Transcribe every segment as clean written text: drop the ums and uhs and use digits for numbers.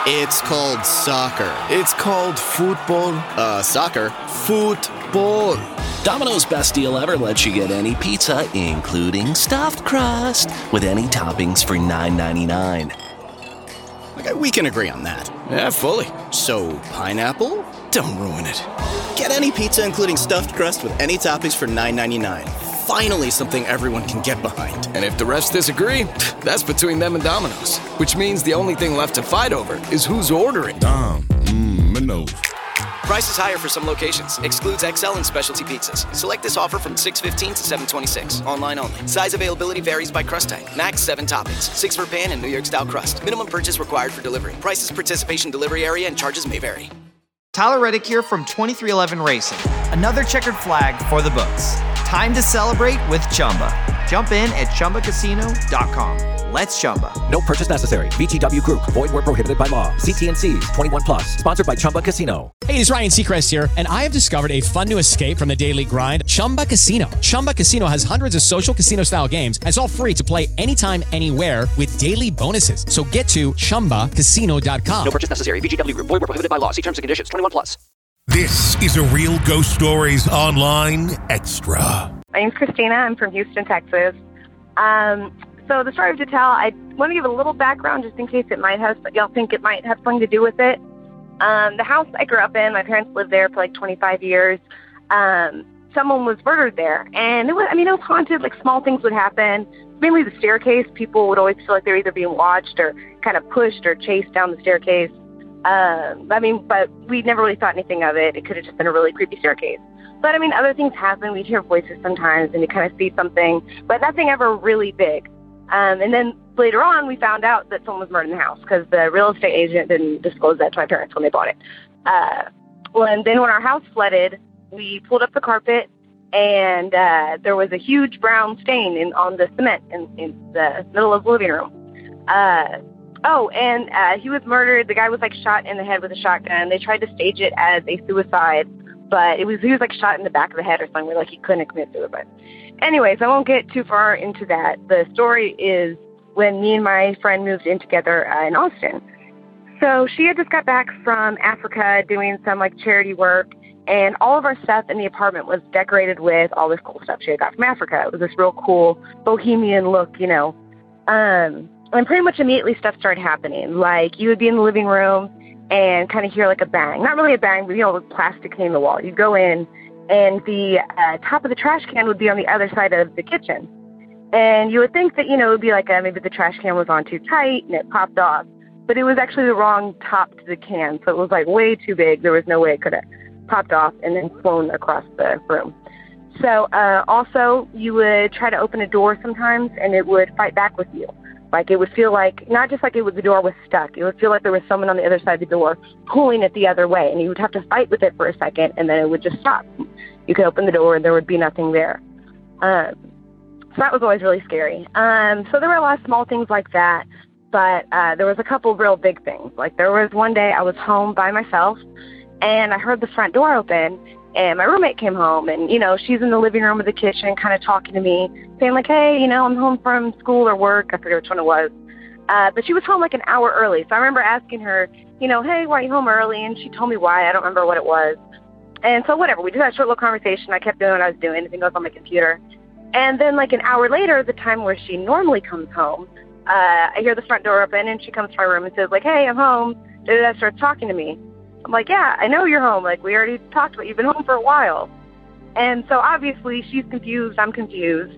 It's called soccer. It's called football. Soccer. Football. Domino's Best Deal Ever lets you get any pizza, including stuffed crust, with any toppings for $9.99. Okay, we can agree on that. Yeah, fully. So, pineapple? Don't ruin it. Get any pizza, including stuffed crust, with any toppings for $9.99. Finally, something everyone can get behind. And if the rest disagree, that's between them and Domino's. Which means the only thing left to fight over is who's ordering. Domino's. Prices higher for some locations. Excludes XL and specialty pizzas. Select this offer from 6/15 to 7/26. Online only. Size availability varies by crust type. Max 7 toppings. 6 for pan and New York style crust. Minimum purchase required for delivery. Prices, participation, delivery area, and charges may vary. Tyler Reddick here from 2311 Racing. Another checkered flag for the books. Time to celebrate with Chumba. Jump in at ChumbaCasino.com. Let's Chumba. No purchase necessary. VGW Group. Void where prohibited by law. See T&Cs. 21 plus. Sponsored by Chumba Casino. Hey, it's Ryan Seacrest here, and I have discovered a fun new escape from the daily grind, Chumba Casino. Chumba Casino has hundreds of social casino-style games, and it's all free to play anytime, anywhere with daily bonuses. So get to ChumbaCasino.com. No purchase necessary. VGW Group. Void where prohibited by law. See terms and conditions. 21 plus. This is a Real Ghost Stories Online Extra. My name's Christina. I'm from Houston, Texas. So the story I have to tell, I want to give a little background just in case y'all think it might have something to do with it. The house I grew up in, my parents lived there for like 25 years. Someone was murdered there, and it was haunted. Like small things would happen. Mainly the staircase. People would always feel like they were either being watched or kind of pushed or chased down the staircase. But we never really thought anything of it. It could have just been a really creepy staircase. But other things happen. We'd hear voices sometimes, and you kind of see something, but nothing ever really big. And then later on, we found out that someone was murdered in the house because the real estate agent didn't disclose that to my parents when they bought it. And then when our house flooded, we pulled up the carpet, and there was a huge brown stain on the cement in the middle of the living room. He was murdered. The guy was shot in the head with a shotgun. They tried to stage it as a suicide, but he was shot in the back of the head or something. He couldn't commit suicide. Anyways, I won't get too far into that. The story is when me and my friend moved in together in Austin. So she had just got back from Africa doing some charity work, and all of our stuff in the apartment was decorated with all this cool stuff she had got from Africa. It was this real cool bohemian look, And pretty much immediately stuff started happening. You would be in the living room and kind of hear a bang. Not really a bang, but with plastic hitting the wall. You'd go in, and the top of the trash can would be on the other side of the kitchen. And you would think that, it would be maybe the trash can was on too tight and it popped off. But it was actually the wrong top to the can. So it was way too big. There was no way it could have popped off and then flown across the room. So also, you would try to open a door sometimes, and it would fight back with you. It would feel not just the door was stuck. It would feel like there was someone on the other side of the door pulling it the other way, and you would have to fight with it for a second, and then it would just stop. You could open the door, and there would be nothing there. So that was always really scary. So there were a lot of small things like that, but there was a couple real big things. There was one day I was home by myself, and I heard the front door open, and my roommate came home, and, she's in the living room of the kitchen kind of talking to me, saying hey, I'm home from school or work. I forget which one it was. But she was home an hour early. So I remember asking her, hey, why are you home early? And she told me why. I don't remember what it was. And so whatever. We just had a short little conversation. I kept doing what I was doing. Anything else on my computer. And then an hour later, the time where she normally comes home, I hear the front door open, and she comes to my room and says hey, I'm home. And starts talking to me. I'm yeah, I know you're home. We already talked about it. You've been home for a while. And so obviously she's confused. I'm confused.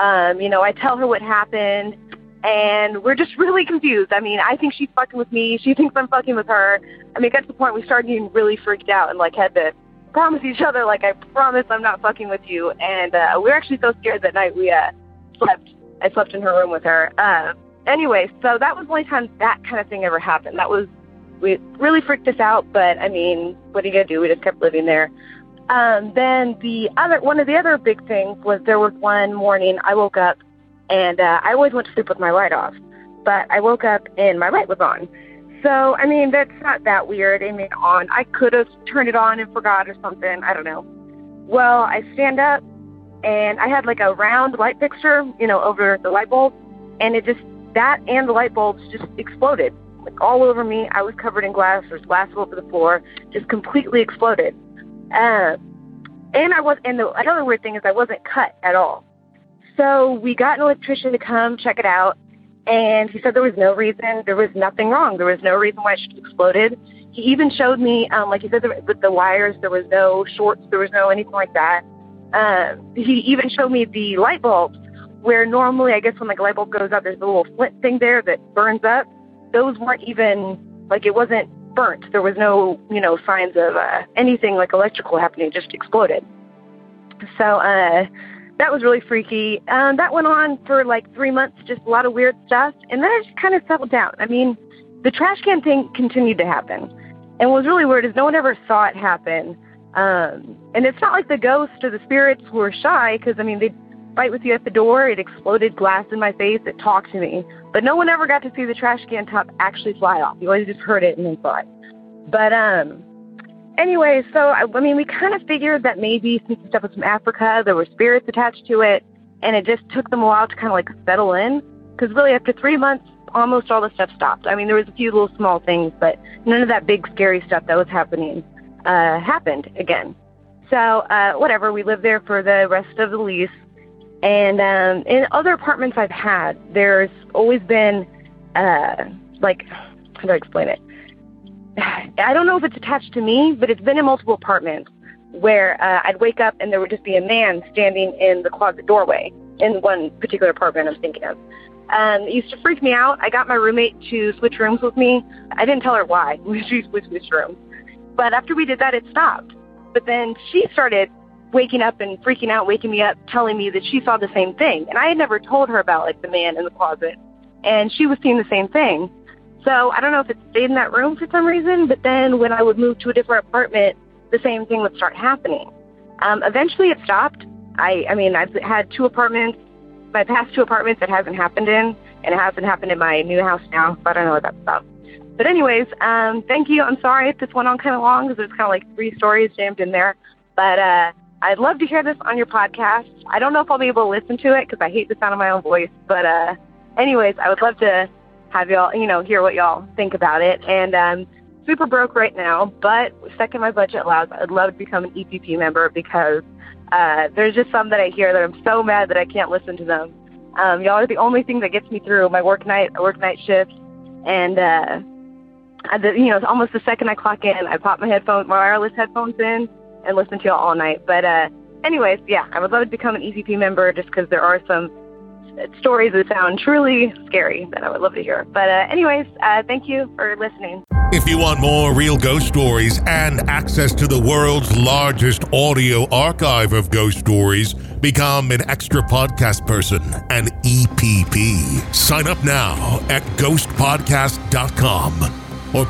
I tell her what happened, and we're just really confused. I think she's fucking with me. She thinks I'm fucking with her. It got to the point we started getting really freaked out and had to promise each other, I promise I'm not fucking with you. And we were actually so scared that night we slept. I slept in her room with her. Anyway, so that was the only time that kind of thing ever happened. We really freaked us out, but what are you gonna do? We just kept living there. Then one of the other big things was there was one morning I woke up, and I always went to sleep with my light off, but I woke up and my light was on. So, that's not that weird. I could have turned it on and forgot or something. I don't know. Well, I stand up, and I had a round light fixture, over the light bulb, and that and the light bulbs just exploded. like all over me. I was covered in glass. There's glass all over the floor, just completely exploded. And another weird thing is I wasn't cut at all. So we got an electrician to come check it out, and he said there was no reason, there was nothing wrong. There was no reason why it should have exploded. He even showed me, like he said, with the wires, there was no shorts, there was no anything like that. He even showed me the light bulbs, where normally, I guess when like a light bulb goes out, there's a little flint thing there that burns up. Those weren't even, like it wasn't burnt. There was no, signs of anything like electrical happening. It just exploded. So that was really freaky. That went on for like 3 months, just a lot of weird stuff. And then it just kind of settled down. I mean, the trash can thing continued to happen. And what was really weird is no one ever saw it happen. And it's not like the ghosts or the spirits were shy, because, I mean, they'd fight with you at the door. It exploded glass in my face. It talked to me. But no one ever got to see the trash can top actually fly off. You always just heard it and then saw it. But anyway, so, I mean, we kind of figured that maybe since the stuff was from Africa, there were spirits attached to it, and it just took them a while to kind of, like, settle in. Because really, after 3 months, almost all the stuff stopped. I mean, there was a few little small things, but none of that big, scary stuff that was happening happened again. So, whatever, we lived there for the rest of the lease. And in other apartments I've had, there's always been, like, how do I explain it? I don't know if it's attached to me, but it's been in multiple apartments where I'd wake up and there would just be a man standing in the closet doorway in one particular apartment I'm thinking of. It used to freak me out. I got my roommate to switch rooms with me. I didn't tell her why. She switched rooms. But after we did that, it stopped. But then she started waking up and freaking out, waking me up, telling me that she saw the same thing. And I had never told her about, like, the man in the closet. And she was seeing the same thing. So I don't know if it stayed in that room for some reason, but then when I would move to a different apartment, the same thing would start happening. Eventually it stopped. I mean, I've had my past two apartments it hasn't happened in, and it hasn't happened in my new house now, so I don't know what that's about. But anyways, thank you. I'm sorry if this went on kind of long, because there's kind of like 3 stories jammed in there. But I'd love to hear this on your podcast. I don't know if I'll be able to listen to it, because I hate the sound of my own voice. But anyways, I would love to have y'all, hear what y'all think about it. And I'm super broke right now, but second my budget allows, I'd love to become an EPP member, because there's just some that I hear that I'm so mad that I can't listen to them. Y'all are the only thing that gets me through my work night shift. And, almost the second I clock in, I pop my wireless headphones in and listen to y'all all night. But anyways, yeah, I would love to become an EPP member, just because there are some stories that sound truly scary that I would love to hear. But anyways, thank you for listening. If you want more real ghost stories and access to the world's largest audio archive of ghost stories, become an extra podcast person, an EPP. Sign up now at ghostpodcast.com or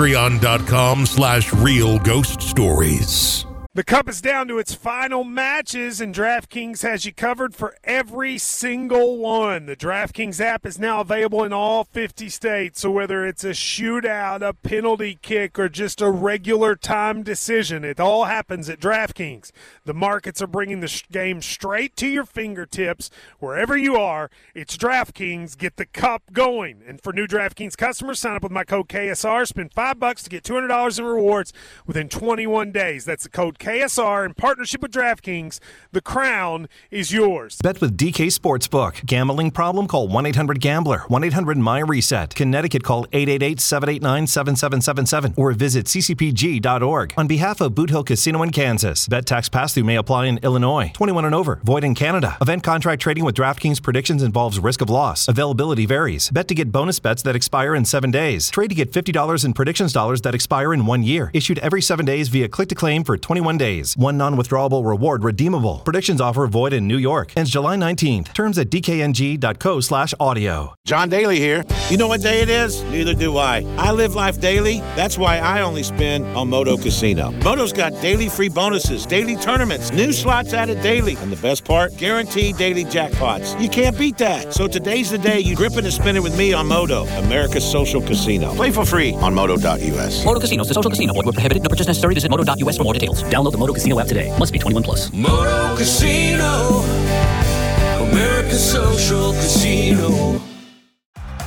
patreon.com/realghoststories. The Cup is down to its final matches, and DraftKings has you covered for every single one. The DraftKings app is now available in all 50 states, so whether it's a shootout, a penalty kick, or just a regular time decision, it all happens at DraftKings. The markets are bringing the game straight to your fingertips. Wherever you are, it's DraftKings. Get the Cup going. And for new DraftKings customers, sign up with my code KSR. Spend $5 to get $200 in rewards within 21 days. That's the code KSR in partnership with DraftKings. The crown is yours. Bet with DK Sportsbook. Gambling problem? Call 1-800-GAMBLER. 1-800-MY-RESET. Connecticut, call 888-789-7777 or visit ccpg.org. On behalf of Boot Hill Casino in Kansas, bet tax pass-through may apply in Illinois. 21 and over. Void in Canada. Event contract trading with DraftKings predictions involves risk of loss. Availability varies. Bet to get bonus bets that expire in 7 days. Trade to get $50 in predictions dollars that expire in 1 year. Issued every 7 days via click-to-claim for 21 days. One non-withdrawable reward redeemable. Predictions offer void in New York. Ends July 19th. Terms at dkng.co/audio. John Daly here. You know what day it is? Neither do I. I live life daily. That's why I only spin on Moto Casino. Moto's got daily free bonuses, daily tournaments, new slots added daily, and the best part, guaranteed daily jackpots. You can't beat that. So today's the day you grip it and spin it with me on Moto, America's social casino. Play for free on Moto.us. Moto Casinos, the social casino. Void where prohibited. No purchase necessary. Visit Moto.us for more details. Download the Moto Casino app today. Must be 21 plus. Moto Casino, America's social casino.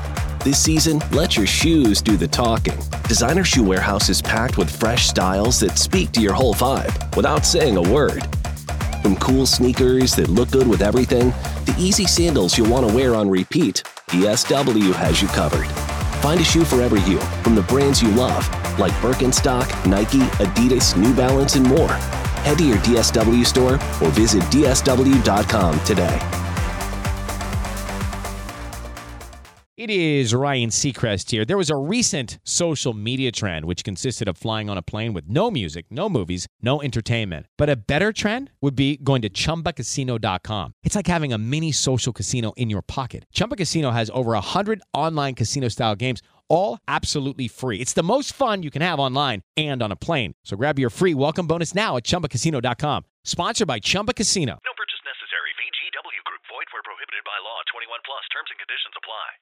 This season, let your shoes do the talking. Designer Shoe Warehouse is packed with fresh styles that speak to your whole vibe without saying a word. From cool sneakers that look good with everything, to easy sandals you'll want to wear on repeat, DSW has you covered. Find a shoe for every you from the brands you love, like Birkenstock, Nike, Adidas, New Balance, and more. Head to your DSW store or visit DSW.com today. It is Ryan Seacrest here. There was a recent social media trend which consisted of flying on a plane with no music, no movies, no entertainment. But a better trend would be going to ChumbaCasino.com. It's like having a mini social casino in your pocket. Chumba Casino has over 100 online casino-style games, all absolutely free. It's the most fun you can have online and on a plane. So grab your free welcome bonus now at ChumbaCasino.com. Sponsored by Chumba Casino. No purchase necessary. VGW Group. Void where prohibited by law. 21 plus. Terms and conditions apply.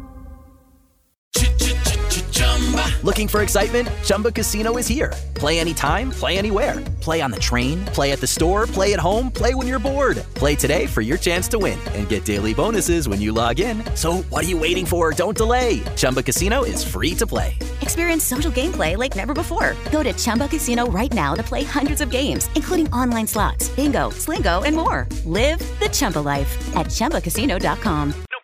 Looking for excitement? Chumba Casino is here. Play anytime, play anywhere. Play on the train, play at the store, play at home, play when you're bored. Play today for your chance to win and get daily bonuses when you log in. So what are you waiting for? Don't delay. Chumba Casino is free to play. Experience social gameplay like never before. Go to Chumba Casino right now to play hundreds of games, including online slots, bingo, Slingo, and more. Live the Chumba life at ChumbaCasino.com. No